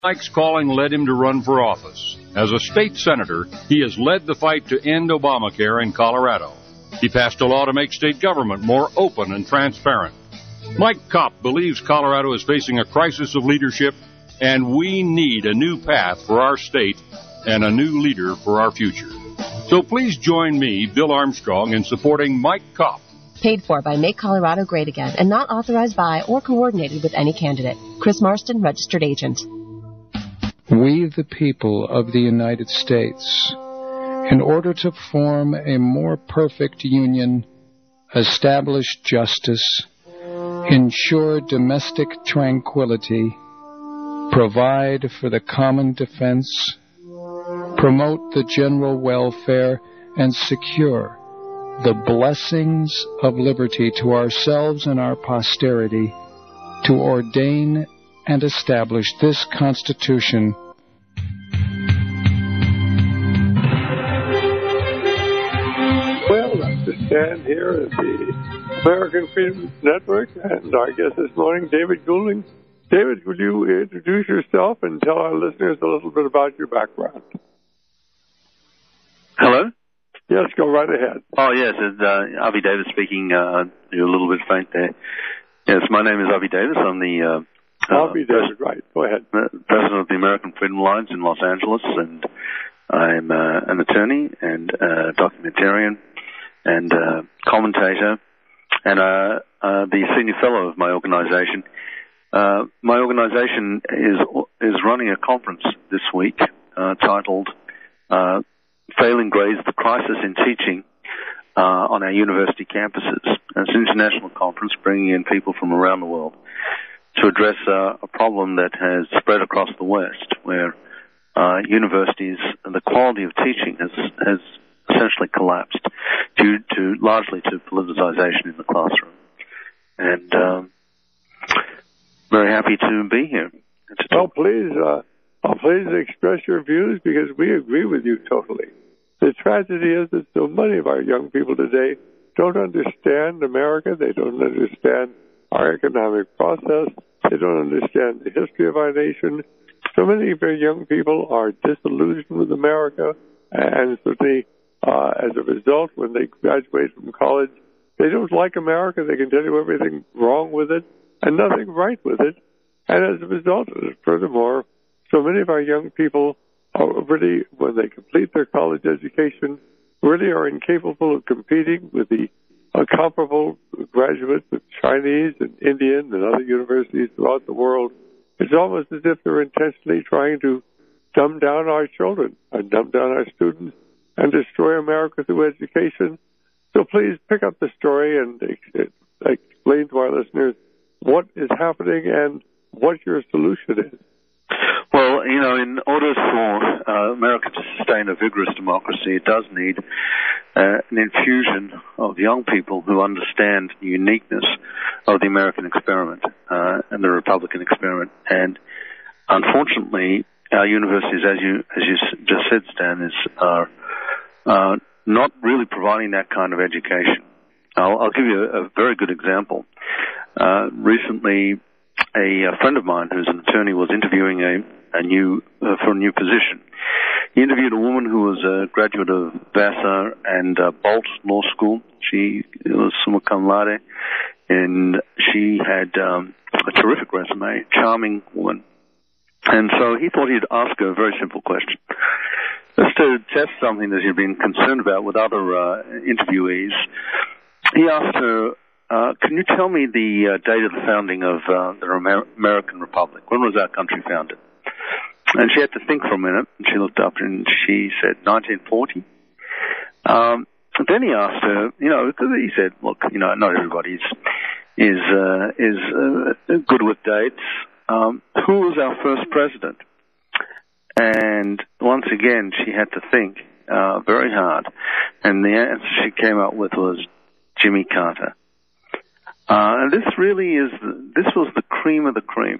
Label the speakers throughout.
Speaker 1: Mike's calling led him to run for office. As a state senator, he has led the fight to end Obamacare in Colorado. He passed a law to make state government more open and transparent. Mike Kopp believes Colorado is facing a crisis of leadership, and we need a new path for our state and a new leader for our future. So please join me, Bill Armstrong, in supporting Mike Kopp.
Speaker 2: Paid for by Make Colorado Great Again and not authorized by or coordinated with any candidate. Chris Marston, registered agent.
Speaker 3: We, the people of the United States, in order to form a more perfect union, establish justice, ensure domestic tranquility, provide for the common defense, promote the general welfare, and secure the blessings of liberty to ourselves and our posterity, to ordain and establish this Constitution.
Speaker 4: Well, I'm to stand here at the American Freedom Network, and our guest this morning, David Goulding. David, would you introduce yourself and tell our listeners a little bit about your background?
Speaker 5: Hello?
Speaker 4: Yes, go right ahead.
Speaker 5: Oh, yes, it's Avi Davis speaking. You're a little bit faint there. Yes, my name is Avi Davis. I'm the
Speaker 4: Avi Davis, right. Go ahead.
Speaker 5: President of the American Freedom Alliance in Los Angeles, and I'm an attorney and documentarian and commentator and the senior fellow of my organization. My organization is running a conference this week titled Failing Grades, the Crisis in Teaching on our university campuses. And it's an international conference bringing in people from around the world to address a problem that has spread across the West, where universities and the quality of teaching has essentially collapsed due to largely to politicization in the classroom. And very happy to be here.
Speaker 4: Well, please express your views, because we agree with you totally. The tragedy is that so many of our young people today don't understand America. They don't understand our economic process. They don't understand the history of our nation. So many of our young people are disillusioned with America, and certainly as a result, when they graduate from college, they don't like America. They can tell you everything wrong with it and nothing right with it. And as a result of it, furthermore, so many of our young people are really, when they complete their college education, really are incapable of competing with the comparable graduates of Chinese and Indian and other universities throughout the world. It's almost as if they're intentionally trying to dumb down our children and dumb down our students and destroy America through education. So please pick up the story and explain to our listeners what is happening and what your solution is.
Speaker 5: Well, in order for America to sustain a vigorous democracy, it does need an infusion of young people who understand the uniqueness of the American experiment and the Republican experiment. And unfortunately, our universities, as you just said, Stan, are not really providing that kind of education. I'll give you a very good example. Recently, a friend of mine who's an attorney was interviewing for a new position. He interviewed a woman who was a graduate of Vassar and Bolt Law School. She was summa cum laude, and she had a terrific resume, charming woman. And so he thought he'd ask her a very simple question, just to test something that he'd been concerned about with other interviewees. He asked her, can you tell me the date of the founding of the American Republic? When was our country founded? And she had to think for a minute, and she looked up and she said 1940. Then he asked her, because he said, look, not everybody is good with dates. Who was our first president? And once again, she had to think very hard, and the answer she came up with was Jimmy Carter. And this was the cream of the cream,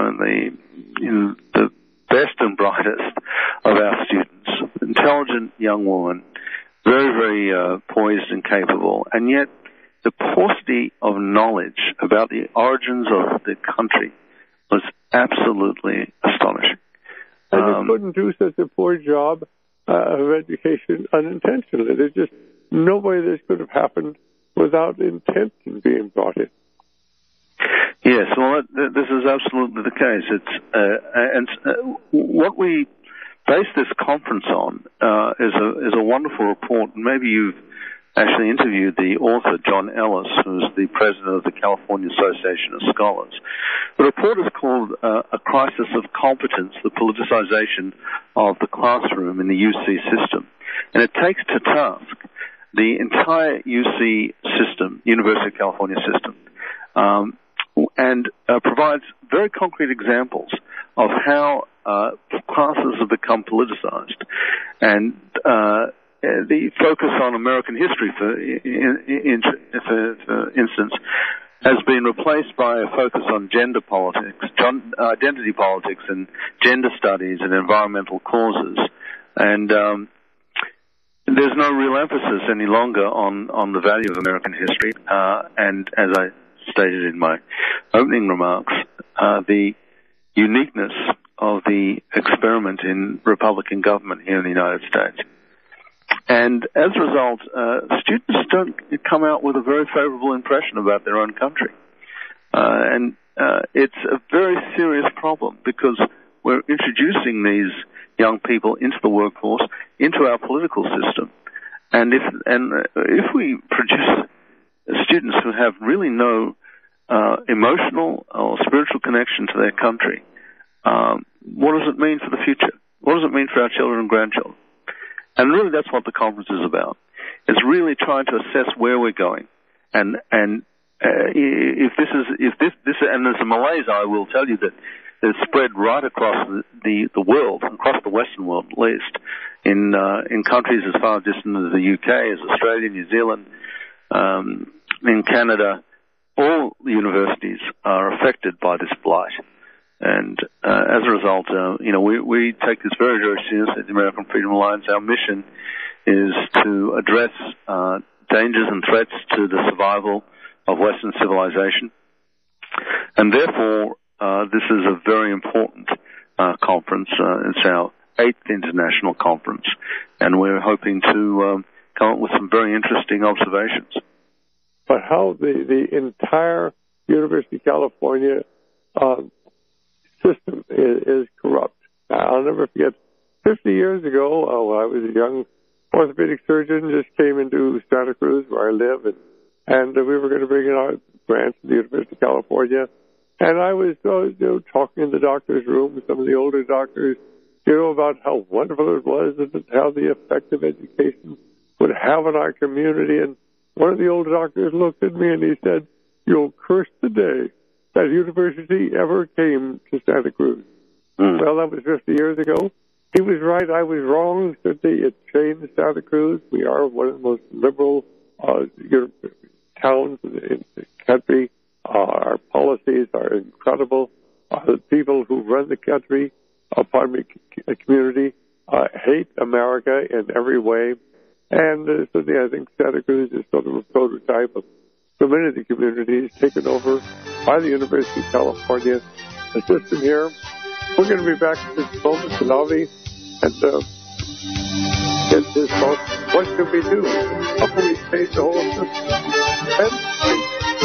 Speaker 5: the best and brightest of our students, intelligent young woman, very, very poised and capable, and yet the paucity of knowledge about the origins of the country was absolutely astonishing.
Speaker 4: couldn't do such a poor job of education unintentionally. There's just no way this could have happened without intention being brought in.
Speaker 5: Yes, well, this is absolutely the case. What we base this conference on is a wonderful report. Maybe you've actually interviewed the author, John Ellis, who's the president of the California Association of Scholars. The report is called A Crisis of Competence, the Politicization of the Classroom in the UC System. And it takes to task the entire UC system, University of California system, and provides very concrete examples of how classes have become politicized. And the focus on American history, for instance, has been replaced by a focus on gender politics, identity politics, and gender studies and environmental causes. And there's no real emphasis any longer on the value of American history. And as I stated in my opening remarks, the uniqueness of the experiment in Republican government here in the United States. And as a result, students don't come out with a very favorable impression about their own country. And it's a very serious problem because we're introducing these young people into the workforce, into our political system. And if we produce students who have really no emotional or spiritual connection to their country, what does it mean for the future? What does it mean for our children and grandchildren? And really, that's what the conference is about. It's really trying to assess where we're going, and if this and there's a malaise, I will tell you that it's spread right across the world, across the Western world at least, in countries as far distant as the UK, as Australia, New Zealand, in Canada. All the universities are affected by this blight. And as a result, we take this very, very seriously at the American Freedom Alliance. Our mission is to address dangers and threats to the survival of Western civilization. And therefore, this is a very important conference. It's our 8th international conference. And we're hoping to come up with some very interesting observations.
Speaker 4: But how the entire University of California system is corrupt. I'll never forget, 50 years ago, I was a young orthopedic surgeon, just came into Santa Cruz, where I live, and we were going to bring in our branch of the University of California. And I was talking in the doctor's room with some of the older doctors, about how wonderful it was and how the effect of education would have on our community. And one of the older doctors looked at me and he said, "You'll curse the day that university ever came to Santa Cruz." Well, that was 50 years ago. He was right. I was wrong. Certainly, it changed Santa Cruz. We are one of the most liberal towns in the country. Our policies are incredible. The people who run the country, community, hate America in every way. And certainly, I think Santa Cruz is sort of a prototype of so many of the communities taken over by the University of California. The system here. We're going to be back in this moment with Avi and get this talk. What can we do? How can we change the whole system?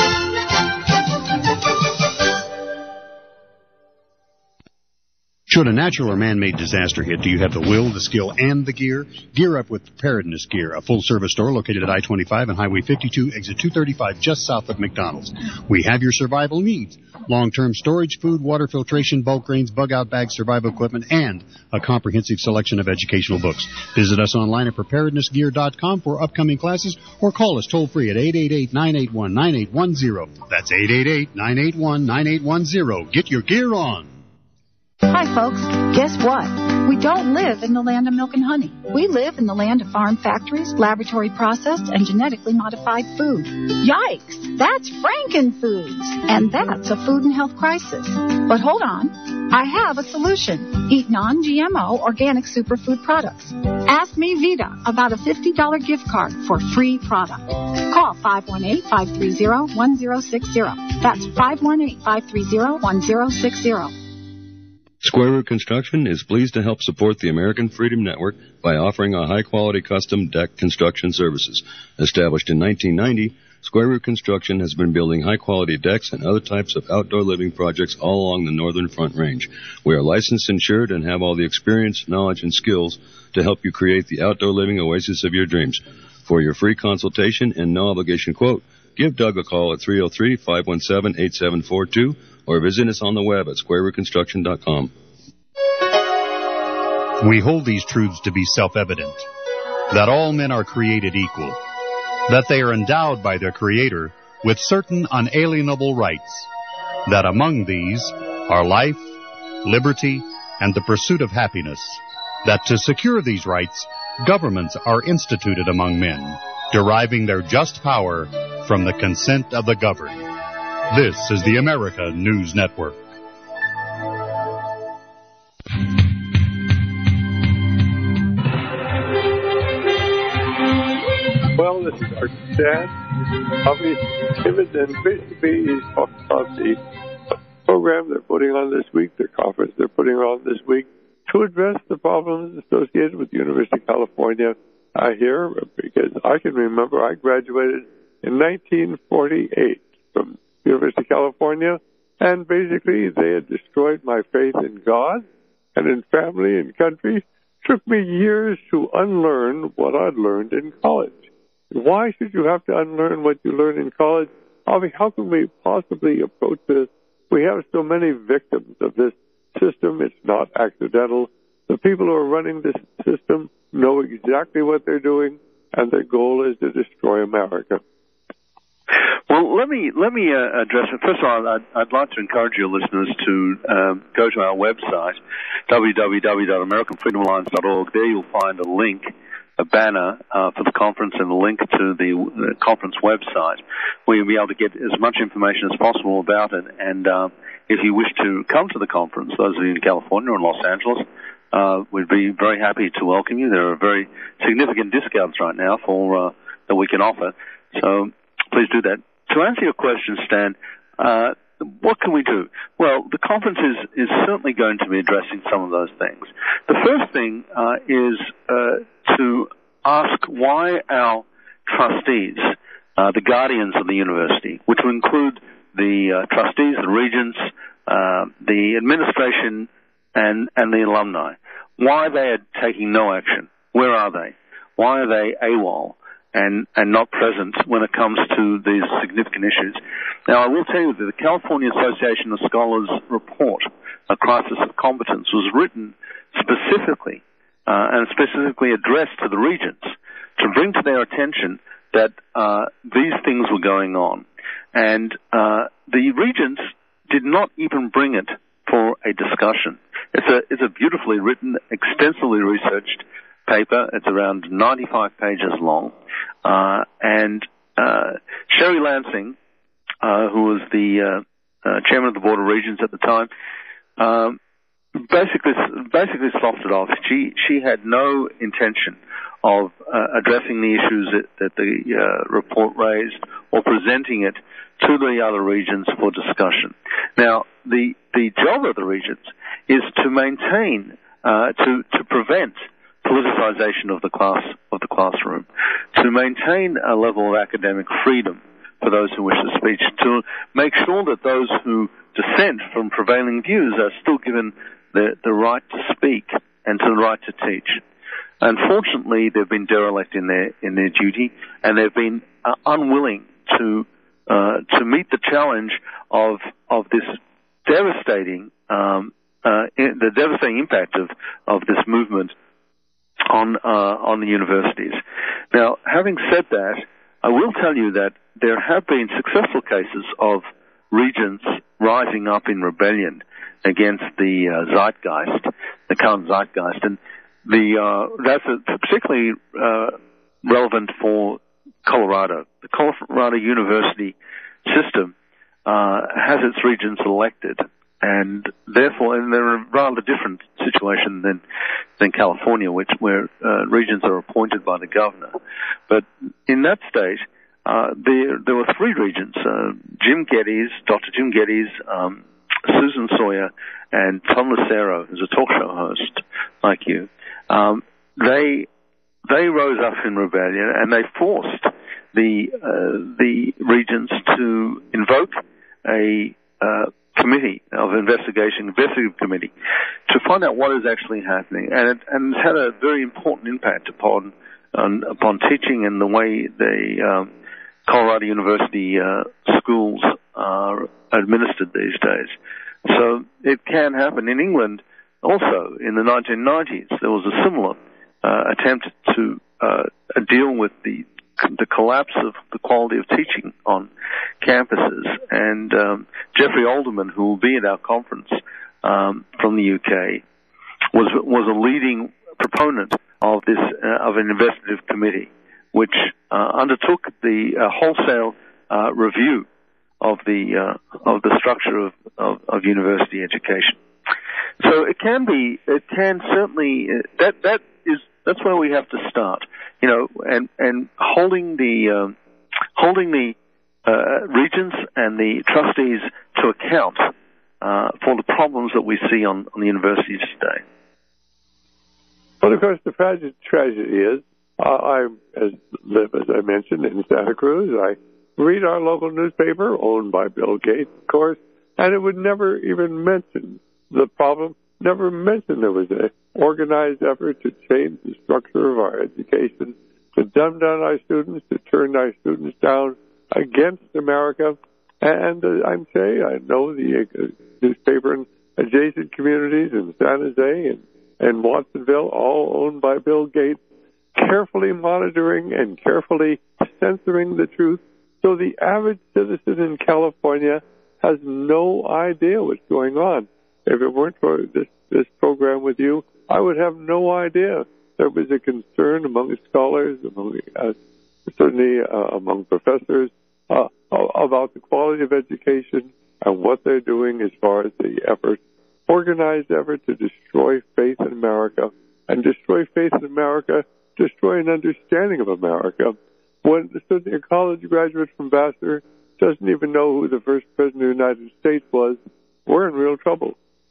Speaker 6: Should a natural or man-made disaster hit, do you have the will, the skill, and the gear? Gear up with Preparedness Gear, a full-service store located at I-25 and Highway 52, exit 235, just south of McDonald's. We have your survival needs. Long-term storage, food, water filtration, bulk grains, bug-out bags, survival equipment, and a comprehensive selection of educational books. Visit us online at preparednessgear.com for upcoming classes or call us toll-free at 888-981-9810. That's 888-981-9810. Get your gear on.
Speaker 7: Hi, folks. Guess what? We don't live in the land of milk and honey. We live in the land of farm factories, laboratory processed, and genetically modified food. Yikes! That's Frankenfoods! And that's a food and health crisis. But hold on. I have a solution. Eat non-GMO organic superfood products. Ask me, Vita, about a $50 gift card for free product. Call 518-530-1060. That's 518-530-1060.
Speaker 8: Square Root Construction is pleased to help support the American Freedom Network by offering a high-quality custom deck construction services. Established in 1990, Square Root Construction has been building high-quality decks and other types of outdoor living projects all along the Northern Front Range. We are licensed, insured, and have all the experience, knowledge, and skills to help you create the outdoor living oasis of your dreams. For your free consultation and no-obligation quote, give Doug a call at 303-517-8742 or visit us on the web at squarerootconstruction.com.
Speaker 6: We hold these truths to be self-evident, that all men are created equal, that they are endowed by their Creator with certain unalienable rights, that among these are life, liberty, and the pursuit of happiness, that to secure these rights, governments are instituted among men, deriving their just power from the consent of the governed. This is the America News Network.
Speaker 4: Well, this is our dad. Obviously, Timmons, and basically he's talking about the program they're putting on this week, the conference they're putting on this week, to address the problems associated with the University of California here, because I can remember I graduated in 1948 from University of California, and basically they had destroyed my faith in God and in family and country. It took me years to unlearn what I'd learned in college. Why should you have to unlearn what you learned in college? I mean, how can we possibly approach this? We have so many victims of this system. It's not accidental. The people who are running this system know exactly what they're doing, and their goal is to destroy America.
Speaker 5: Well, let me address it. First of all, I'd like to encourage your listeners to go to our website, www.americanfreedomalliance.org. There you'll find a link, a banner for the conference, and a link to the conference website, where you'll be able to get as much information as possible about it. And if you wish to come to the conference, those of you in California or in Los Angeles, we'd be very happy to welcome you. There are very significant discounts right now for that we can offer. So please do that. To answer your question, Stan, what can we do? Well, the conference is certainly going to be addressing some of those things. The first thing is to ask why our trustees, the guardians of the university, which will include the trustees, the regents, the administration, and the alumni, why they are taking no action. Where are they? Why are they AWOL and not present when it comes to these significant issues? Now, I will tell you that the California Association of Scholars report, A Crisis of Competence, was written specifically and specifically addressed to the regents to bring to their attention that these things were going on. And the regents did not even bring it for a discussion. It's a beautifully written, extensively researched paper. It's around 95 pages long. And Sherry Lansing, who was the chairman of the Board of Regents at the time, basically sloughed it off. She had no intention of addressing the issues that the report raised or presenting it to the other regents for discussion. Now, the job of the regents is to maintain, to prevent politicization of the classroom, to maintain a level of academic freedom for those who wish to speak, to make sure that those who dissent from prevailing views are still given the right to speak and to the right to teach. Unfortunately, they've been derelict in their duty, and they've been unwilling to meet the challenge of this devastating the devastating impact of this movement on the universities. Now, having said that, I will tell you that there have been successful cases of regents rising up in rebellion against the zeitgeist, the current zeitgeist, and that's particularly relevant for Colorado. The Colorado University system has its regents elected, and therefore, and they're a rather different situation than California, where regents are appointed by the governor. But in that state, there were three regents: Dr. Jim Geddes, Susan Sawyer and Tom Lucero, who's a talk show host like you, they rose up in rebellion, and they forced the regents to invoke a committee of investigative committee, to find out what is actually happening, and it's had a very important impact upon teaching and the way the Colorado University schools are administered these days. So it can happen. In England, also in the 1990s, there was a similar attempt to deal with the collapse of the quality of teaching on campuses. And Jeffrey Alderman, who will be at our conference from the UK, was a leading proponent of this of an investigative committee, which undertook the wholesale review of the structure of university education. So it can certainly that's where we have to start, and holding the regents and the trustees to account for the problems that we see on the universities today.
Speaker 4: Well, of course, the tragedy is, I live, as I mentioned, in Santa Cruz. I read our local newspaper, owned by Bill Gates, of course, and it would never even mention the problem, never mention there was an organized effort to change the structure of our education, to dumb down our students, to turn our students down against America. And I know the newspaper in adjacent communities in San Jose and Watsonville, all owned by Bill Gates, carefully monitoring and carefully censoring the truth. So the average citizen in California has no idea what's going on. If it weren't for this program with you, I would have no idea. There was a concern among scholars, certainly among professors, about the quality of education and what they're doing as far as the organized effort to destroy faith in America, and destroy faith in America, destroy an understanding of America. When certainly a college graduate from Vassar doesn't even know who the first president of the United States was, we're in real trouble.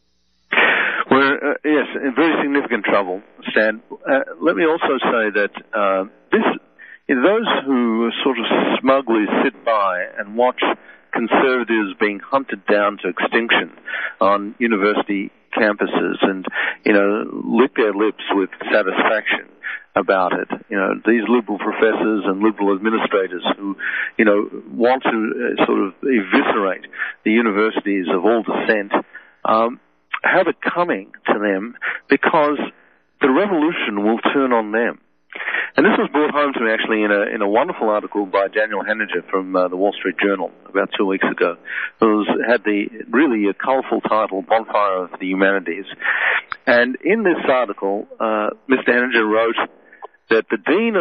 Speaker 5: We're, yes, in very significant trouble, Stan. Let me also say that those who sort of smugly sit by and watch conservatives being hunted down to extinction on university campuses and, lick their lips with satisfaction about it. These liberal professors and liberal administrators who, want to sort of eviscerate the universities of all dissent, have it coming to them because the revolution will turn on them. And this was brought home to me actually in a wonderful article by Daniel Henninger from the Wall Street Journal about 2 weeks ago. It had the really colourful title, Bonfire of the Humanities. And in this article, Mr. Henninger wrote that the dean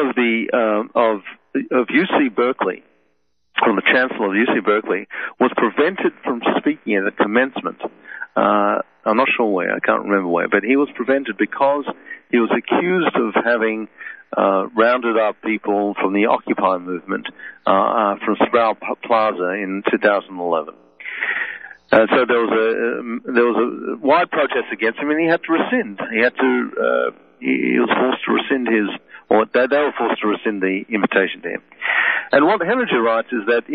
Speaker 5: of UC Berkeley, or the chancellor of UC Berkeley, was prevented from speaking at the commencement. I'm not sure where, I can't remember where, but he was prevented because he was accused of having rounded up people from the Occupy movement from Sproul Plaza in 2011. So there was a wide protest against him, and he had to rescind. He was forced to rescind they were forced to rescind the invitation to him. And what Henninger writes is that,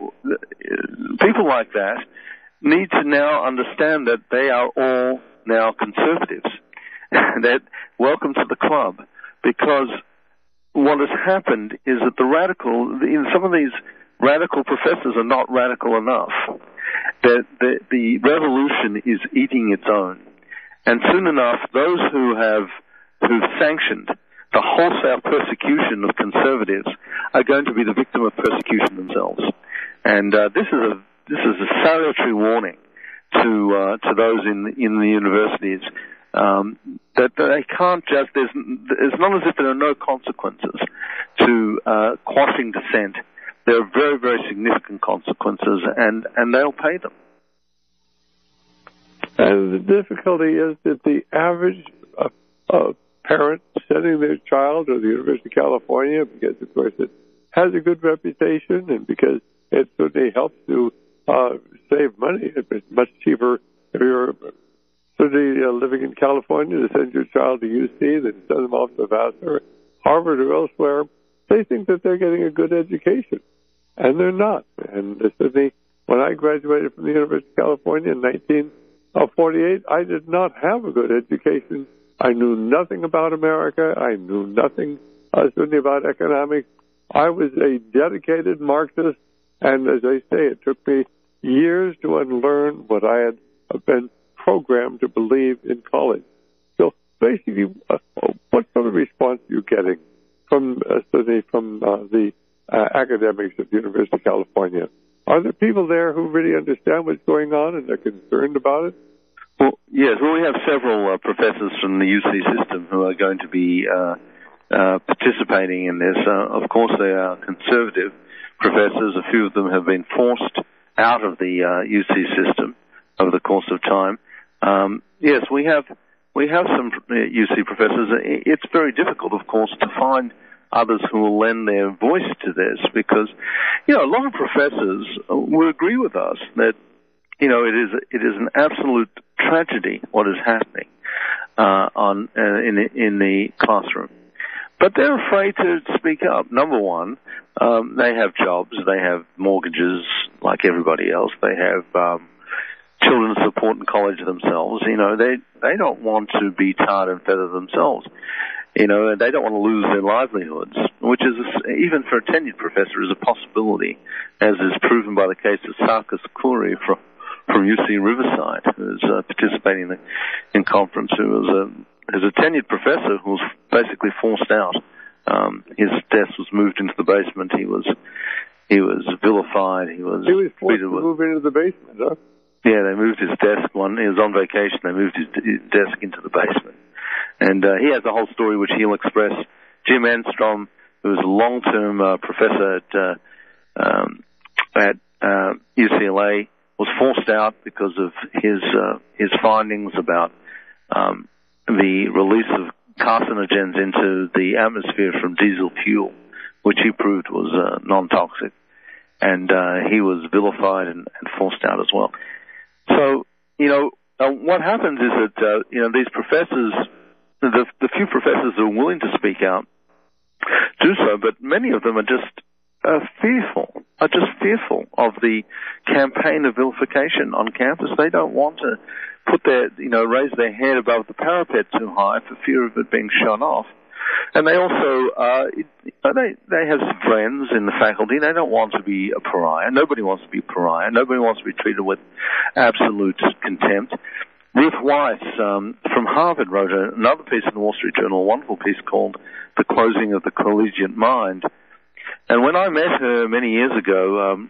Speaker 5: people like that need to now understand that they are all now conservatives. That welcome to the club, because what has happened is that some of these radical professors are not radical enough. That the revolution is eating its own, and soon enough, those who've sanctioned the wholesale persecution of conservatives are going to be the victim of persecution themselves. And this is a salutary warning to those in the universities that they can't just. It's not as if there are no consequences to quashing dissent. There are very, very significant consequences, and they'll pay them.
Speaker 4: And the difficulty is that the average parent sending their child to the University of California, because, of course, it has a good reputation and because it certainly helps to save money. It's much cheaper if you're living in California to send your child to UC than send them off to Vassar, Harvard, or elsewhere. They think that they're getting a good education, and they're not. And when I graduated from the University of California in 1948, I did not have a good education. I knew nothing about America. I knew nothing certainly about economics. I was a dedicated Marxist, and as I say, it took me years to unlearn what I had been programmed to believe in college. So basically, what sort of response are you getting from the academics at the University of California? Are there people there who really understand what's going on and are concerned about it?
Speaker 5: Well, yes. Well, we have several professors from the UC system who are going to be participating in this. Of course, they are conservative professors. A few of them have been forced out of the UC system over the course of time. Yes, we have some UC professors. It's very difficult, of course, to find others who will lend their voice to this because, a lot of professors will agree with us that, it is an absolute tragedy what is happening in the classroom. But they're afraid to speak up. Number one, they have jobs, they have mortgages like everybody else, they have children to support in college themselves. They don't want to be tarred and feathered themselves. They don't want to lose their livelihoods, which is, even for a tenured professor, is a possibility, as is proven by the case of Sarkis Khoury from UC Riverside, who's participating in conference, who is a tenured professor who was basically forced out. His desk was moved into the basement. He was vilified. He was
Speaker 4: forced to move into the basement, huh?
Speaker 5: Yeah, they moved his desk. He was on vacation. They moved his desk into the basement. And he has a whole story which he'll express. Jim Enstrom, who was a long-term professor at UCLA, was forced out because of his findings about the release of carcinogens into the atmosphere from diesel fuel, which he proved was non-toxic. And he was vilified and forced out as well. So, what happens is that, these professors, the few professors who are willing to speak out do so, but many of them are just fearful of the campaign of vilification on campus. They don't want to raise their head above the parapet too high for fear of it being shot off. And they also, they have friends in the faculty. They don't want to be a pariah. Nobody wants to be a pariah. Nobody wants to be treated with absolute contempt. Ruth Weiss from Harvard wrote another piece in the Wall Street Journal, a wonderful piece called The Closing of the Collegiate Mind. And when I met her many years ago,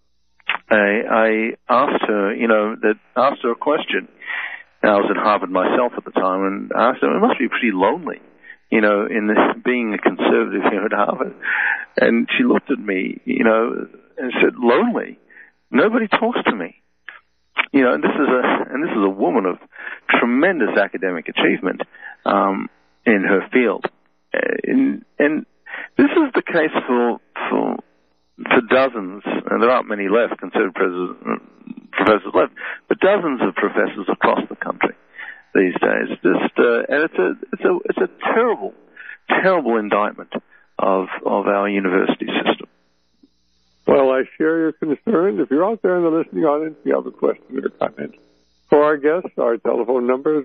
Speaker 5: I asked her a question. I was at Harvard myself at the time, and I asked her, it must be pretty lonely, in this, being a conservative here at Harvard. And she looked at me, and said, lonely? Nobody talks to me. And this is a woman of tremendous academic achievement in her field. And this is the case for dozens, and there aren't many left, conservative professors left, but dozens of professors across the country these days. And it's a terrible, terrible indictment of our university system.
Speaker 4: Well, I share your concern. If you're out there in the listening audience, you have a question or comment for our guests, our telephone number is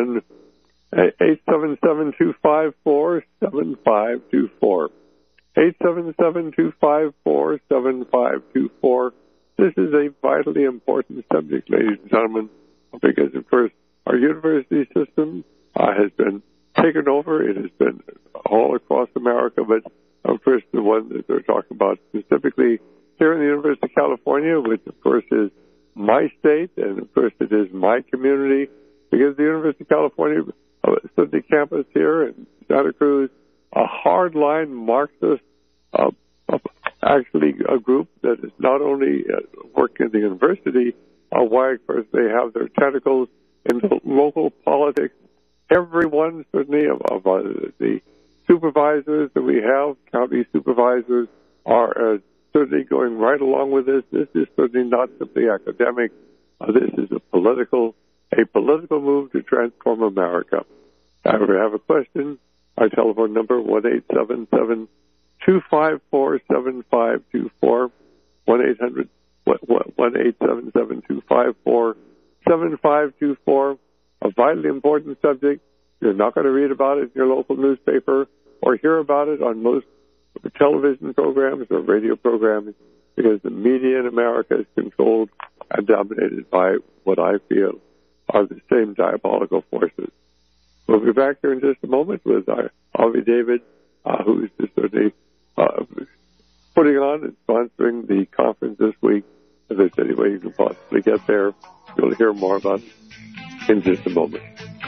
Speaker 4: 1-877-254-7524. 877-254-7524. This is a vitally important subject, ladies and gentlemen, because, of course, our university system has been taken over. It has been all across America, but, of course, the one that they're talking about specifically here in the University of California, which, of course, is my state, and, of course, it is my community, because the University of California, the campus here in Santa Cruz, a hardline Marxist, actually a group that is not only working in the university, why, of course, they have their tentacles in the local politics. Everyone, certainly, of the supervisors that we have, county supervisors, are certainly going right along with this. This is certainly not simply academic. This is a political move to transform America. If you have a question, our telephone number, 1-877-254-7524, 1-877-254-7524. A vitally important subject. You're not going to read about it in your local newspaper or hear about it on most television programs or radio programs, because the media in America is controlled and dominated by what I feel are the same diabolical forces. We'll be back here in just a moment with Avi David, who's certainly putting on and sponsoring the conference this week. If there's any way you can possibly get there, you'll hear more about it in just a moment.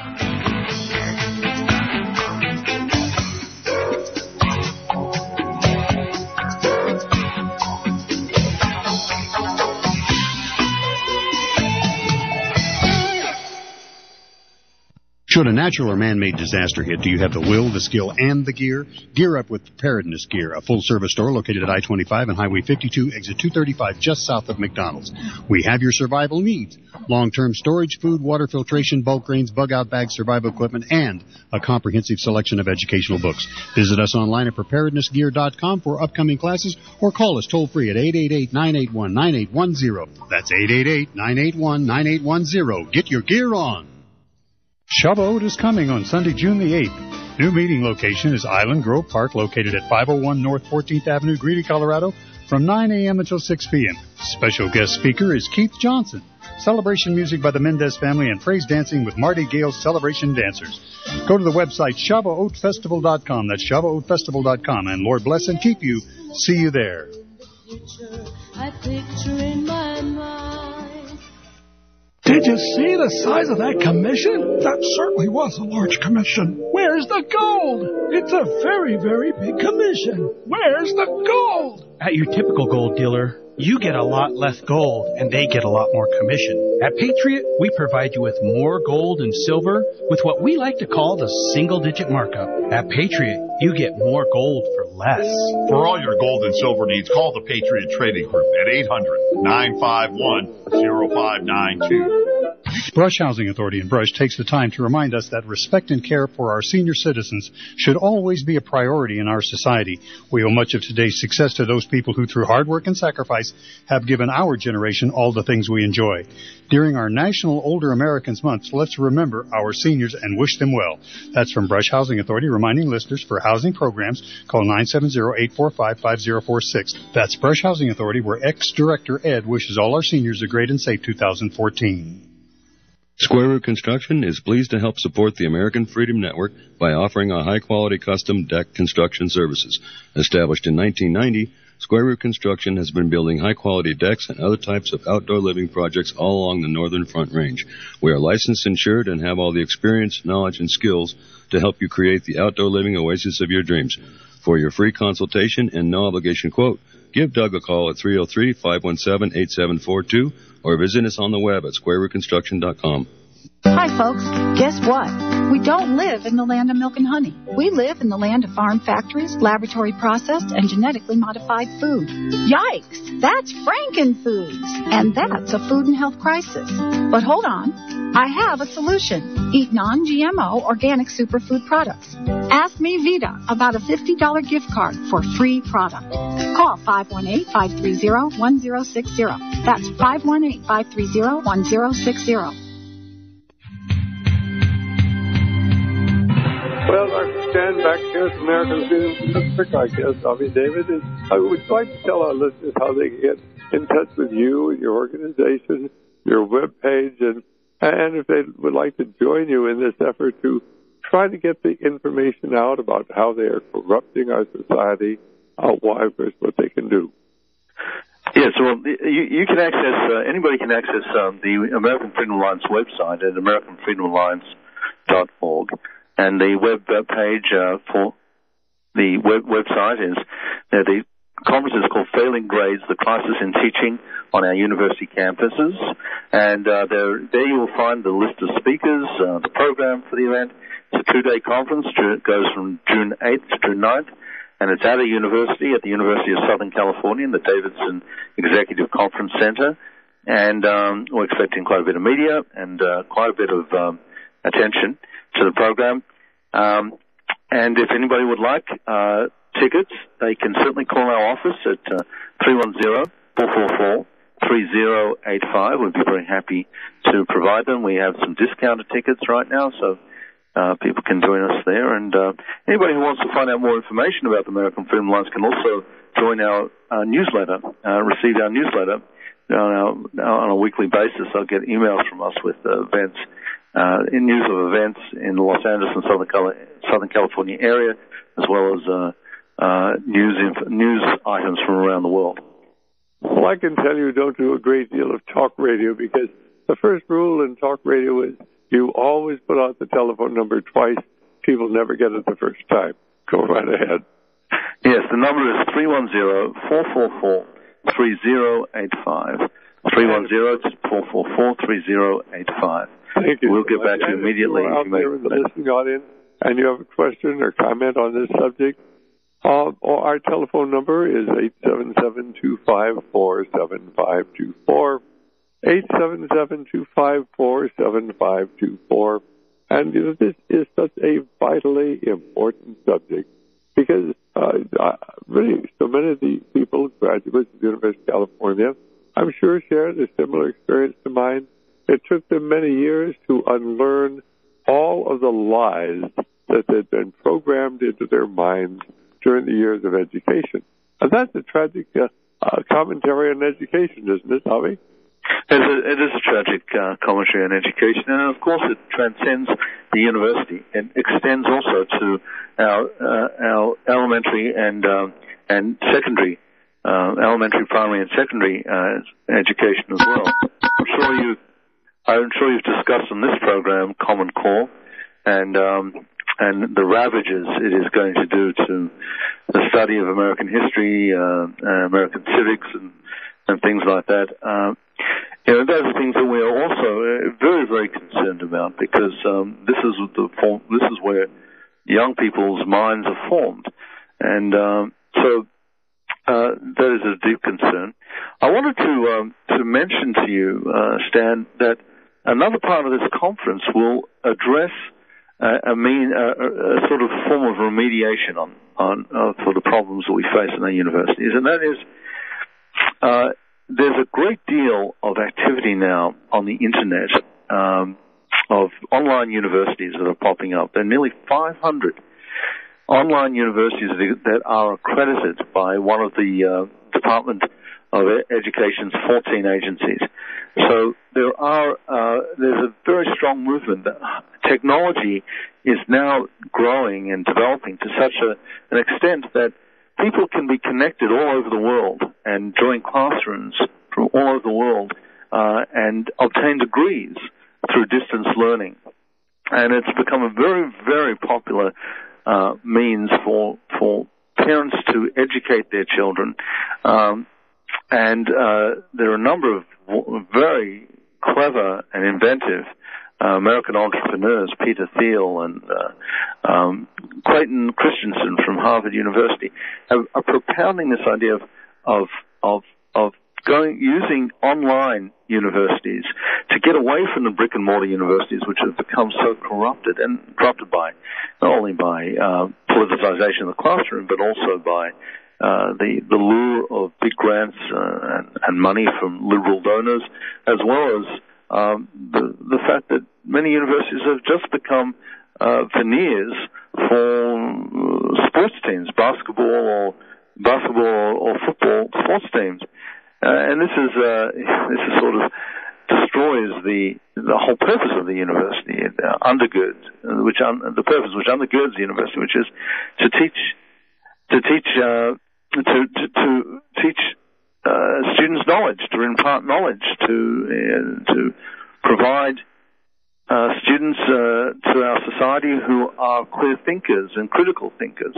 Speaker 6: Should a natural or man-made disaster hit, do you have the will, the skill, and the gear? Gear up with Preparedness Gear, a full-service store located at I-25 and Highway 52, exit 235, just south of McDonald's. We have your survival needs: long-term storage, food, water filtration, bulk grains, bug-out bags, survival equipment, and a comprehensive selection of educational books. Visit us online at preparednessgear.com for upcoming classes, or call us toll-free at 888-981-9810. That's 888-981-9810. Get your gear on. Shavuot is coming on Sunday, June the 8th. New meeting location is Island Grove Park, located at 501 North 14th Avenue, Greeley, Colorado, from 9 a.m. until 6 p.m. Special guest speaker is Keith Johnson. Celebration music by the Mendez family and praise dancing with Marty Gale's Celebration Dancers. Go to the website ShavuotFestival.com. That's ShavuotFestival.com. And Lord bless and keep you. See you there.
Speaker 9: I picture in my mind.
Speaker 10: Did you see the size of that commission? That certainly was a large commission. Where's the gold? It's a very, very big commission. Where's the gold?
Speaker 11: At your typical gold dealer, you get a lot less gold, and they get a lot more commission. At Patriot, we provide you with more gold and silver with what we like to call the single-digit markup. At Patriot, you get more gold for less.
Speaker 12: For all your gold and silver needs, call the Patriot Trading Group at 800-951-0592.
Speaker 6: Brush Housing Authority in Brush takes the time to remind us that respect and care for our senior citizens should always be a priority in our society. We owe much of today's success to those people who, through hard work and sacrifice, have given our generation all the things we enjoy. During our National Older Americans Month, let's remember our seniors and wish them well. That's from Brush Housing Authority, reminding listeners for housing programs, call 970-845-5046. That's Brush Housing Authority, where ex-Director Ed wishes all our seniors a great and safe 2014.
Speaker 8: Square Root Construction is pleased to help support the American Freedom Network by offering a high-quality custom deck construction services. Established in 1990, Square Root Construction has been building high-quality decks and other types of outdoor living projects all along the Northern Front Range. We are licensed, insured, and have all the experience, knowledge, and skills to help you create the outdoor living oasis of your dreams. For your free consultation and no-obligation quote, give Doug a call at 303-517-8742 or visit us on the web at squarerootconstruction.com.
Speaker 7: Hi, folks. Guess what? We don't live in the land of milk and honey. We live in the land of farm factories, laboratory processed, and genetically modified food. Yikes! That's Frankenfoods! And that's a food and health crisis. But hold on. I have a solution. Eat non-GMO organic superfood products. Ask me, Vita, about a $50 gift card for free product. Call 518-530-1060. That's 518-530-1060.
Speaker 4: Well, I stand back here at American Freedom Network. I guess Avi David, and I would like to tell our listeners how they can get in touch with you and your organization, your web page, and if they would like to join you in this effort to try to get the information out about how they are corrupting our society, why, first, what they can do.
Speaker 5: Yes, well, you can access, anybody can access the American Freedom Alliance website at americanfreedomalliance.org. And the web page for the website is, the conference is called Failing Grades, the Crisis in Teaching on Our University Campuses. And there you will find the list of speakers, the program for the event. It's a 2-day conference. It goes from June 8th to June 9th. and it's at a university, at the University of Southern California in the Davidson Executive Conference Center. And we're expecting quite a bit of media and quite a bit of attention to the program. And if anybody would like tickets, they can certainly call our office at 310-444-3085. We'd be very happy to provide them. We have some discounted tickets right now, so people can join us there. And anybody who wants to find out more information about the American Freedom Alliance can also join our newsletter, receive our newsletter on a weekly basis. I'll get emails from us with events, news of events in the Los Angeles and Southern California area, as well as news items from around the world.
Speaker 4: Well, I can tell you don't do a great deal of talk radio, because the first rule in talk radio is you always put out the telephone number twice. People never get it the first time. Go right ahead.
Speaker 5: Yes, the number is 310-444-3085. 310-444-3085.
Speaker 4: Thank you.
Speaker 5: We'll get back to you immediately.
Speaker 4: If you're out there in the listening audience and you have a question or comment on this subject, our telephone number is 877-254-7524. 877-254-7524. And this is such a vitally important subject, because really so many of the people, graduates of the University of California, I'm sure shared a similar experience to mine. It took them many years to unlearn all of the lies that had been programmed into their minds during the years of education. And that's a tragic commentary on education, isn't it, Tommy?
Speaker 5: It is a tragic commentary on education, and of course it transcends the university. It extends also to our elementary and secondary, elementary, primary, and secondary education as well. I'm sure you've discussed on this program Common Core and the ravages it is going to do to the study of American history, American civics, and things like that. Those are things that we are also very, very concerned about, because this is where young people's minds are formed, and so that is a deep concern. I wanted to mention to you, Stan, that another part of this conference will address a sort of form of remediation on for the problems that we face in our universities, and that is. There's a great deal of activity now on the internet of online universities that are popping up. There are nearly 500 online universities that are accredited by one of the Department of Education's 14 agencies. So there's a very strong movement. Technology is now growing and developing to such an extent that people can be connected all over the world and join classrooms from all over the world and obtain degrees through distance learning. And it's become a very, very popular means for parents to educate their children. And there are a number of very clever and inventive American entrepreneurs, Peter Thiel and Clayton Christensen from Harvard University, are propounding this idea of using online universities to get away from the brick and mortar universities, which have become so corrupted by not only by politicization of the classroom, but also by the lure of big grants and money from liberal donors, as well as the fact that many universities have just become veneers for sports teams, basketball or football sports teams, and this sort of destroys the whole purpose of the university. It undergirds the purpose which undergirds the university, which is to teach students knowledge, to impart knowledge, to provide students to our society who are clear thinkers and critical thinkers,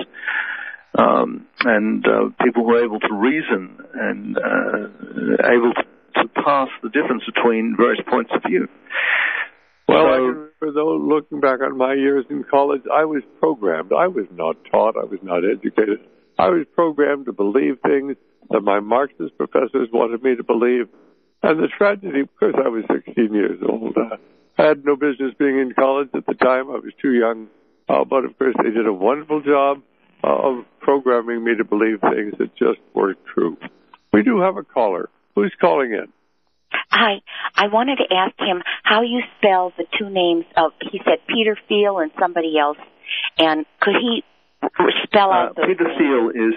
Speaker 5: and people who are able to reason and able to pass the difference between various points of view.
Speaker 4: Well, I can remember, though, looking back on my years in college, I was programmed. I was not taught. I was not educated. I was programmed to believe things that my Marxist professors wanted me to believe. And the tragedy, of course, I was 16 years old. I had no business being in college at the time. I was too young. But, of course, they did a wonderful job of programming me to believe things that just weren't true. We do have a caller. Who's calling in?
Speaker 13: Hi. I wanted to ask him how you spell the two names of, he said Peter Thiel and somebody else, and could he spell out those
Speaker 5: Peter
Speaker 13: names?
Speaker 5: Thiel is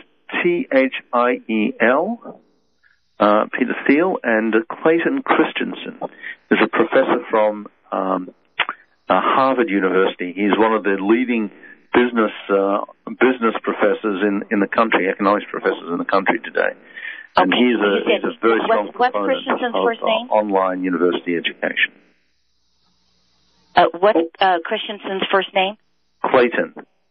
Speaker 5: Thiel, Peter Thiel, and Clayton Christensen is a professor from Harvard University. He's one of the leading business professors in the country, economics professors in the country today. And
Speaker 13: Okay.
Speaker 5: he's a very strong
Speaker 13: what's
Speaker 5: proponent
Speaker 13: Christensen's
Speaker 5: of
Speaker 13: first name?
Speaker 5: online university education.
Speaker 13: What's Christensen's first name?
Speaker 5: Clayton.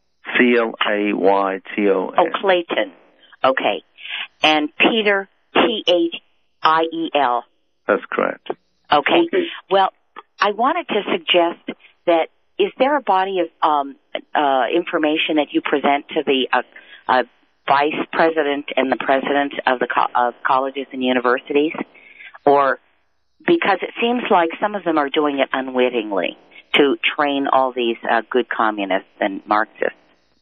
Speaker 5: Clayton.
Speaker 13: Oh, Clayton. Okay. And Peter, Thiel.
Speaker 5: That's correct.
Speaker 13: Okay. Well, I wanted to suggest that is there a body of information that you present to the vice president and the president of the of colleges and universities? Or because it seems like some of them are doing it unwittingly to train all these good communists and Marxists.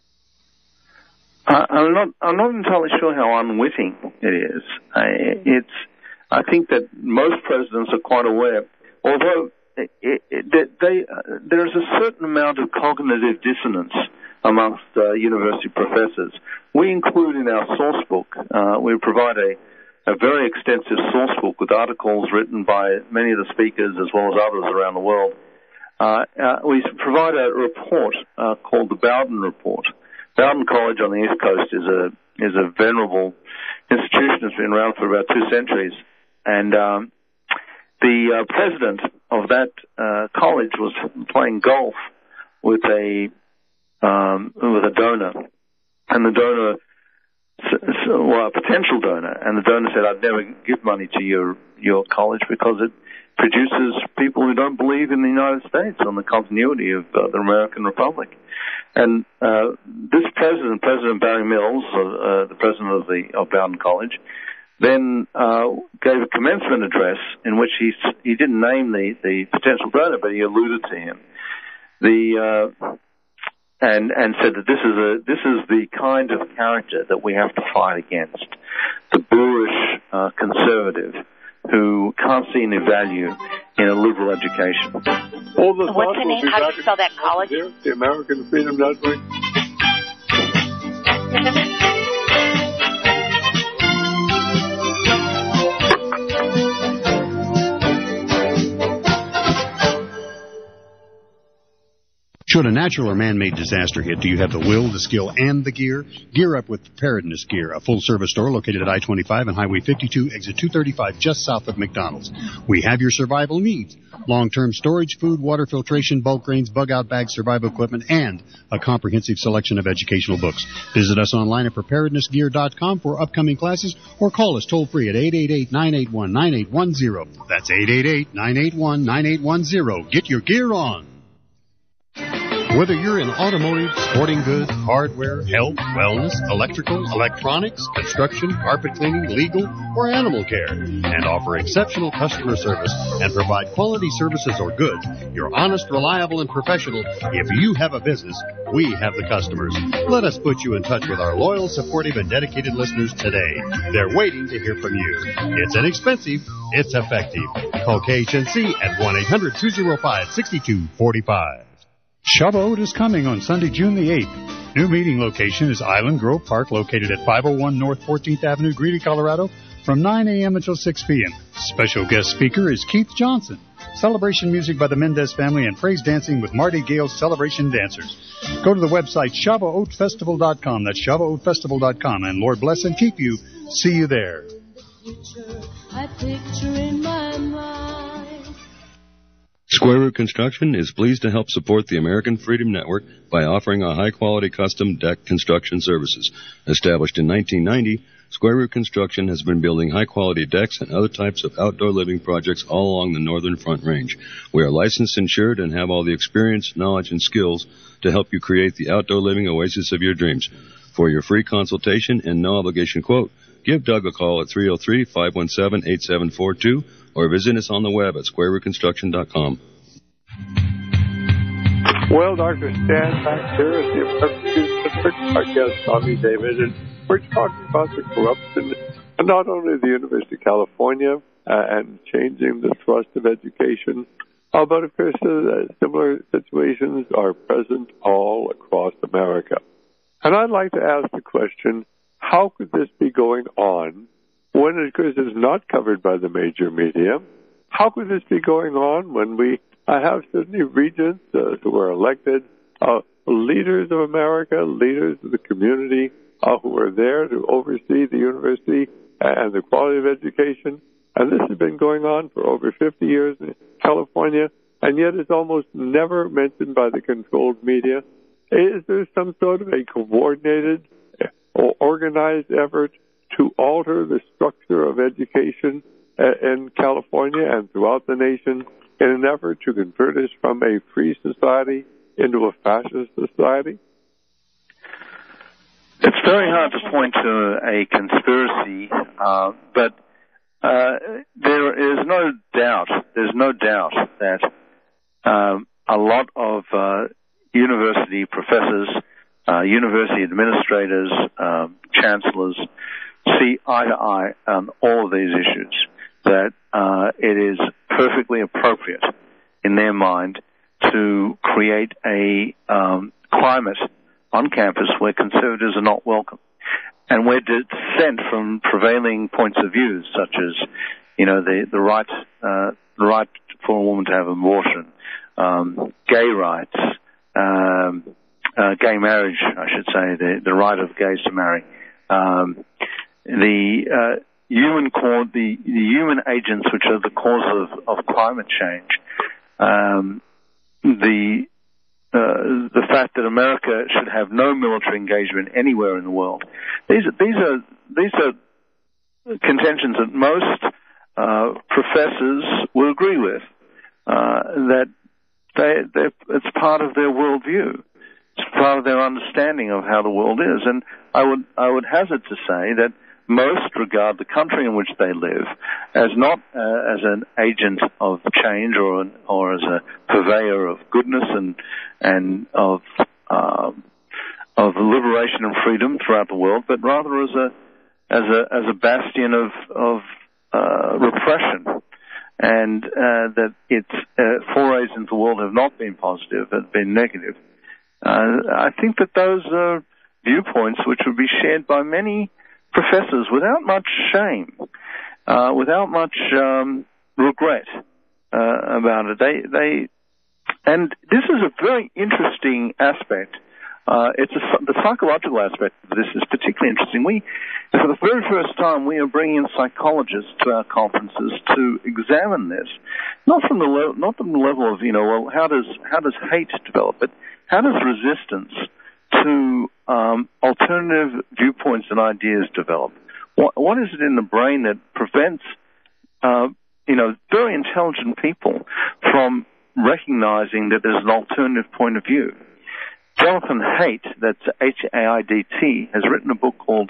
Speaker 5: I'm not entirely sure how unwitting it is. I think that most presidents are quite aware, although there's a certain amount of cognitive dissonance amongst university professors. We include in our source book, we provide a very extensive source book with articles written by many of the speakers as well as others around the world. We provide a report called the Bowdoin Report. Bowdoin College on the East Coast is a venerable institution that's been around for about 2 centuries. And the president of that college was playing golf with a donor, and the donor, a potential donor, and the donor said, "I'd never give money to your college because it produces people who don't believe in the United States and the continuity of the American Republic." And this president, President Barry Mills, the president of Bowdoin College, then gave a commencement address in which he didn't name the potential donor, but he alluded to him. And said that this is the kind of character that we have to fight against, the boorish conservative who can't see any value in a liberal education.
Speaker 13: What's the name? How do you spell that college?
Speaker 4: The American Freedom Network.
Speaker 6: Should a natural or man-made disaster hit, do you have the will, the skill, and the gear? Gear up with Preparedness Gear, a full-service store located at I-25 and Highway 52, exit 235, just south of McDonald's. We have your survival needs. Long-term storage, food, water filtration, bulk grains, bug-out bags, survival equipment, and a comprehensive selection of educational books. Visit us online at preparednessgear.com for upcoming classes or call us toll-free at 888-981-9810. That's 888-981-9810. Get your gear on. Whether you're in automotive, sporting goods, hardware, health, wellness, electrical, electronics, construction, carpet cleaning, legal, or animal care, and offer exceptional customer service and provide quality services or goods, you're honest, reliable, and professional. If you have a business, we have the customers. Let us put you in touch with our loyal, supportive, and dedicated listeners today. They're waiting to hear from you. It's inexpensive. It's effective. Call KHNC at 1-800-205-6245. Shavuot is coming on Sunday, June the 8th. New meeting location is Island Grove Park, located at 501 North 14th Avenue, Greeley, Colorado, from 9 a.m. until 6 p.m. Special guest speaker is Keith Johnson. Celebration music by the Mendez family and praise dancing with Marty Gale's Celebration Dancers. Go to the website ShavuotFestival.com. That's ShavuotFestival.com. And Lord bless and keep you. See you there.
Speaker 9: I picture in my mind.
Speaker 8: Square Root Construction is pleased to help support the American Freedom Network by offering a high-quality custom deck construction services. Established in 1990, Square Root Construction has been building high-quality decks and other types of outdoor living projects all along the Northern Front Range. We are licensed, insured, and have all the experience, knowledge, and skills to help you create the outdoor living oasis of your dreams. For your free consultation and no obligation quote, give Doug a call at 303-517-8742 or visit us on the web at squarerootconstruction.com.
Speaker 4: Well, Dr. Stan back here at the American District, our guest, Tommy David, and we're talking about the corruption, not only the University of California and changing the thrust of education, but of course similar situations are present all across America. And I'd like to ask the question, how could this be going on when, of course, it's not covered by the major media? How could this be going on when we have certainly regents who are elected, leaders of America, leaders of the community who are there to oversee the university and the quality of education? And this has been going on for over 50 years in California, and yet it's almost never mentioned by the controlled media. Is there some sort of a coordinated or organized effort to alter the structure of education in California and throughout the nation in an effort to convert us from a free society into a fascist society?
Speaker 5: It's very hard to point to a conspiracy, but there is no doubt. There's no doubt that a lot of university professors, university administrators, chancellors see eye to eye on all of these issues. That it is perfectly appropriate in their mind to create a climate on campus where conservatives are not welcome, and where dissent from prevailing points of view, such as, you know, the right for a woman to have an abortion, gay rights, gay marriage, I should say, the right of gays to marry, the human agents which are the cause of climate change, the fact that America should have no military engagement anywhere in the world. These are contentions that most professors will agree with. That it's part of their worldview. It's part of their understanding of how the world is. And I would hazard to say that most regard the country in which they live as not as an agent of change or as a purveyor of goodness and of liberation and freedom throughout the world, but rather as a bastion of repression, and that its forays into the world have not been positive, have been negative. I think that those are viewpoints which would be shared by many professors without much shame, without much regret about it. And this is a very interesting aspect. The psychological aspect of this is particularly interesting. For the very first time, we are bringing in psychologists to our conferences to examine this, not from the level of, well, how does hate develop, but how does resistance to alternative viewpoints and ideas develop? What is it in the brain that prevents, very intelligent people from recognizing that there's an alternative point of view? Jonathan Haidt, that's Haidt, has written a book called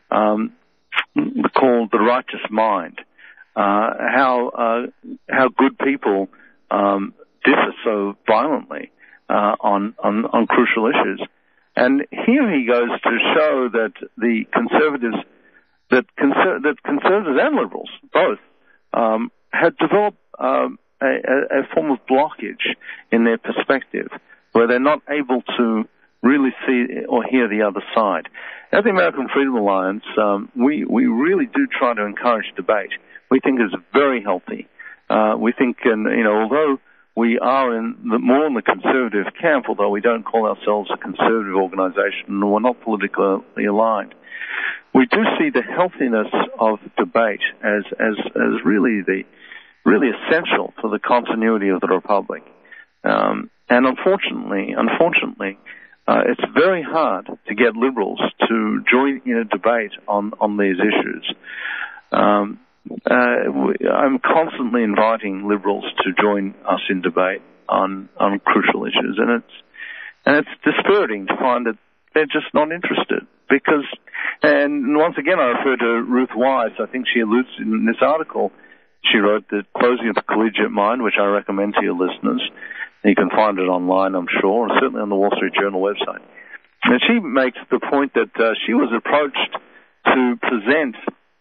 Speaker 5: The Righteous Mind. How good people differ so violently on crucial issues. And here he goes to show that the conservatives, that conservatives and liberals both had developed a form of blockage in their perspective, where they're not able to really see or hear the other side. At the American Freedom Alliance, we really do try to encourage debate. We think it's very healthy. We think, although we are more in the conservative camp, although we don't call ourselves a conservative organization, and we're not politically aligned, we do see the healthiness of debate as really essential for the continuity of the republic. And unfortunately, it's very hard to get liberals to join in a debate on these issues. I'm constantly inviting liberals to join us in debate on crucial issues, and it's dispiriting to find that they're just not interested. because, and once again I refer to Ruth Wise. I think she alludes in this article. She wrote The Closing of the Collegiate Mind, which I recommend to your listeners. You can find it online, I'm sure, and certainly on the Wall Street Journal website. And she makes the point that she was approached to present.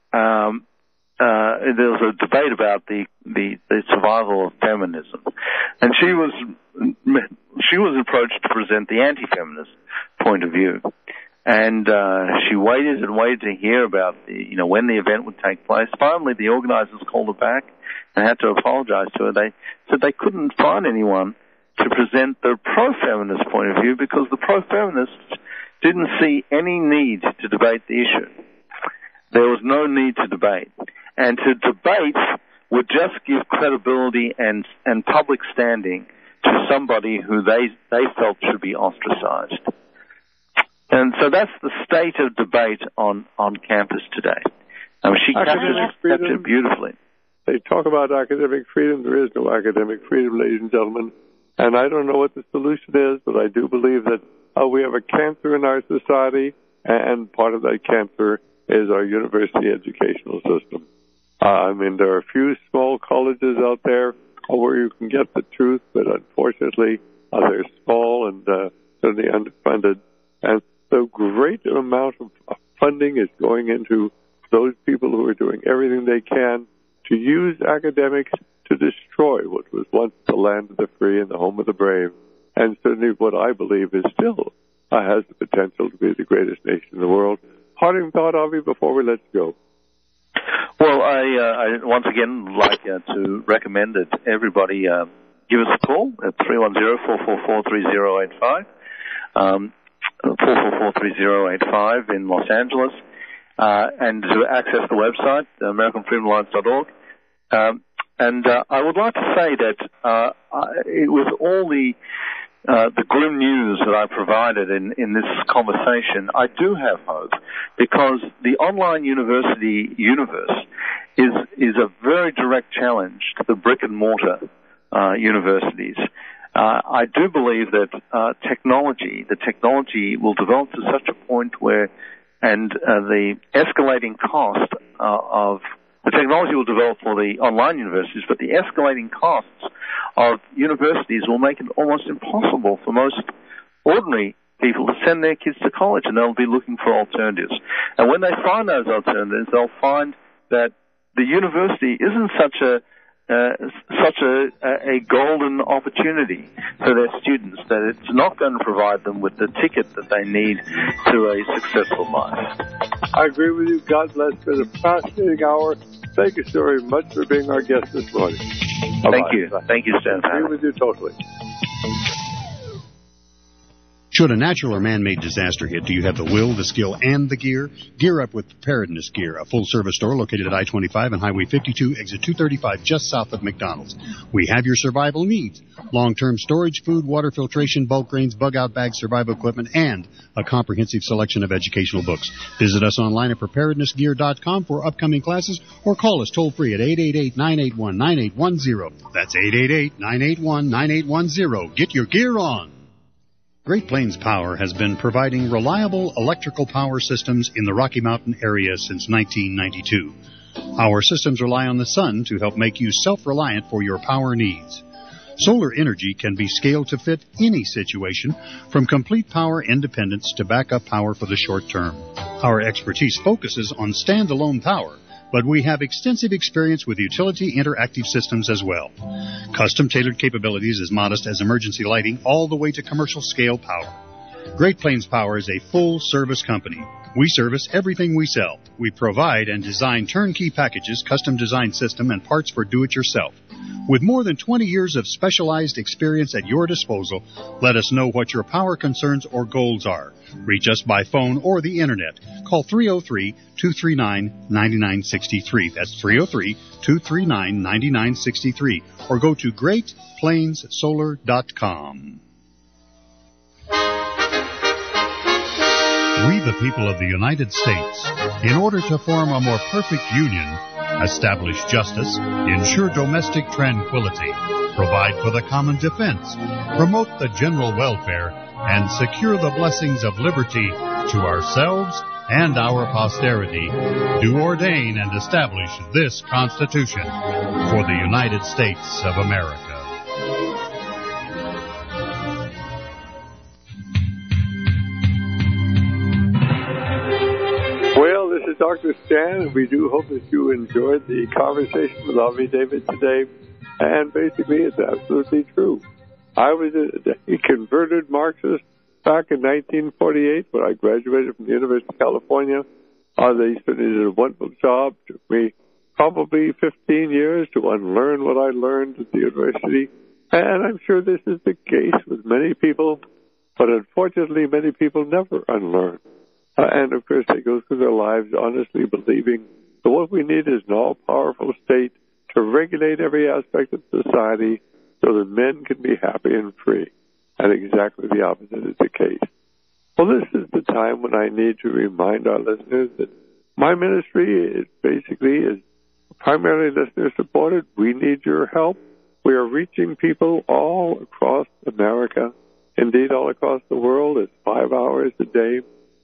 Speaker 5: There was a debate about the survival of feminism, and she was approached to present the anti-feminist point of view. And she waited and waited to hear about when the event would take place. Finally, the organizers called her back and had to apologize to her. They said they couldn't find anyone to present the pro-feminist point of view because the pro-feminists didn't see any need to debate the issue. There was no need to debate. And to debate would just give credibility and public standing to somebody who they felt should be ostracized. And so that's the state of debate on campus today. I mean, she captured it beautifully.
Speaker 4: They talk about academic freedom. There is no academic freedom, ladies and gentlemen. And I don't know what the solution is, but I do believe that we have a cancer in our society, and part of that cancer is our university educational system. I mean, there are a few small colleges out there where you can get the truth, but unfortunately, they're small and certainly underfunded. And so great amount of funding is going into those people who are doing everything they can to use academics to destroy what was once the land of the free and the home of the brave, and certainly what I believe is still has the potential to be the greatest nation in the world. Parting thought, Avi, before we let you go.
Speaker 5: Well, I once again like to recommend that everybody give us a call at 310-444-3085, 444-3085 in Los Angeles, and to access the website, AmericanFreedomAlliance.org. And I would like to say that with all the grim news that I provided in this conversation, I do have hope, because the online university universe is a very direct challenge to the brick and mortar universities. I do believe that the technology will develop to such a point where, and the escalating cost of the technology will develop for the online universities, but the escalating costs of universities will make it almost impossible for most ordinary people to send their kids to college, and they'll be looking for alternatives. And when they find those alternatives, they'll find that the university isn't such a golden opportunity for their students, that it's not going to provide them with the ticket that they need to a successful life.
Speaker 4: I agree with you. God bless. It's been a fascinating hour. Thank you so very much for being our guest this morning.
Speaker 5: Thank you. Thank you, Stan.
Speaker 4: I agree with you totally.
Speaker 6: Should a natural or man-made disaster hit, do you have the will, the skill, and the gear? Gear up with Preparedness Gear, a full-service store located at I-25 and Highway 52, exit 235, just south of McDonald's. We have your survival needs: long-term storage, food, water filtration, bulk grains, bug-out bags, survival equipment, and a comprehensive selection of educational books. Visit us online at preparednessgear.com for upcoming classes, or call us toll-free at 888-981-9810. That's 888-981-9810. Get your gear on. Great Plains Power has been providing reliable electrical power systems in the Rocky Mountain area since 1992. Our systems rely on the sun to help make you self-reliant for your power needs. Solar energy can be scaled to fit any situation, from complete power independence to backup power for the short term. Our expertise focuses on standalone power, but we have extensive experience with utility interactive systems as well. Custom-tailored capabilities as modest as emergency lighting all the way to commercial-scale power. Great Plains Power is a full-service company. We service everything we sell. We provide and design turnkey packages, custom-designed system, and parts for do-it-yourself. With more than 20 years of specialized experience at your disposal, let us know what your power concerns or goals are. Reach us by phone or the Internet. Call 303-239-9963. That's 303-239-9963. Or go to GreatPlainsSolar.com. We, the people of the United States, in order to form a more perfect union, establish justice, ensure domestic tranquility, provide for the common defense, promote the general welfare, and secure the blessings of liberty to ourselves and our posterity, do ordain and establish this Constitution for the United States of America.
Speaker 4: Well, this is Dr. Stan, and we do hope that you enjoyed the conversation with Avi David today. And basically, it's absolutely true. I was a converted Marxist back in 1948 when I graduated from the University of California. They did a wonderful job. It took me probably 15 years to unlearn what I learned at the university. And I'm sure this is the case with many people, but unfortunately many people never unlearn. And of course they go through their lives honestly believing that what we need is an all-powerful state to regulate every aspect of society so that men can be happy and free. And exactly the opposite is the case. Well, this is the time when I need to remind our listeners that my ministry is primarily listener-supported. We need your help. We are reaching people all across America, indeed all across the world. It's 5 hours a day,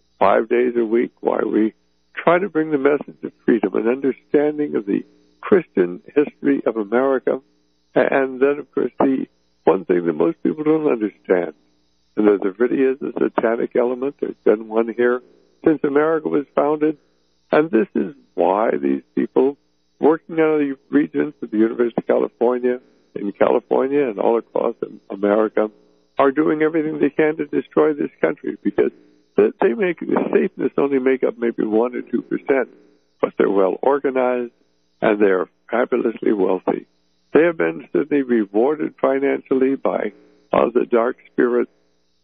Speaker 4: 5 days a week, while we try to bring the message of freedom and understanding of the Christian history of America. And then, of course, the one thing that most people don't understand, and there really is a satanic element. There's been one here since America was founded. And this is why these people working out of the regions of the University of California, in California and all across America, are doing everything they can to destroy this country, because the Satanists only make up maybe 1 or 2%, but they're well organized and they're fabulously wealthy. They have been certainly rewarded financially by the dark spirits,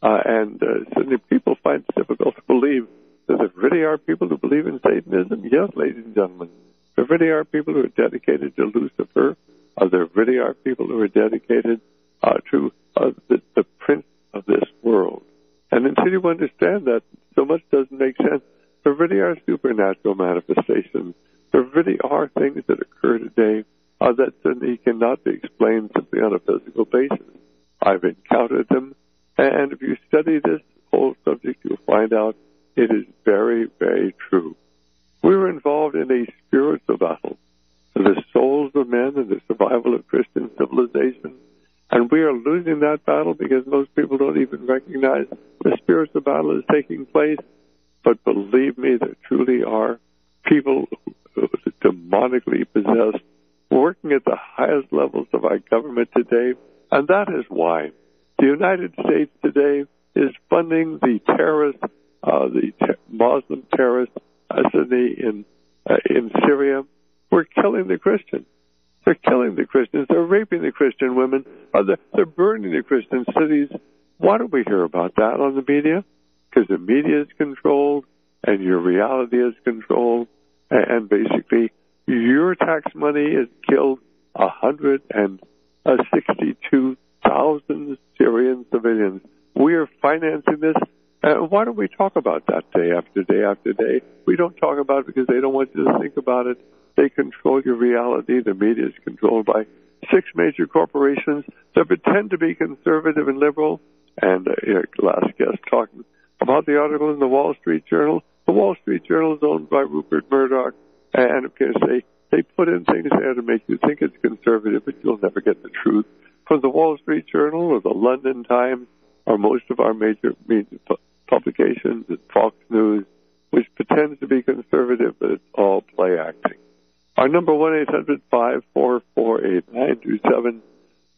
Speaker 4: and certainly people find it difficult to believe that there really are people who believe in Satanism. Yes, ladies and gentlemen, there really are people who are dedicated to Lucifer. There really are people who are dedicated to the prince of this world. And until you understand that, so much doesn't make sense. There really are supernatural manifestations. There really are things that occur today that certainly cannot be explained simply on a physical basis. I've encountered them, and if you study this whole subject, you'll find out it is very, very true. We were involved in a spiritual battle for the souls of men and the survival of Christian civilization, and we are losing that battle because most people don't even recognize the spiritual battle is taking place. But believe me, there truly are people who are demonically possessed working at the highest levels of our government today, and that is why the United States today is funding the terrorists, Muslim terrorists, in Syria. We're killing the Christians. They're killing the Christians. They're raping the Christian women. They're burning the Christian cities. Why don't we hear about that on the media? Because the media is controlled and your reality is controlled, and basically your tax money has killed 162,000 Syrian civilians. We are financing this. Why don't we talk about that day after day after day? We don't talk about it because they don't want you to think about it. They control your reality. The media is controlled by 6 major corporations that pretend to be conservative and liberal. And last guest talking about the article in the Wall Street Journal. The Wall Street Journal is owned by Rupert Murdoch. And of course, they put in things there to make you think it's conservative, but you'll never get the truth from the Wall Street Journal or the London Times or most of our major media publications and Fox News, which pretends to be conservative, but it's all play acting. Our number 1-800-544-8927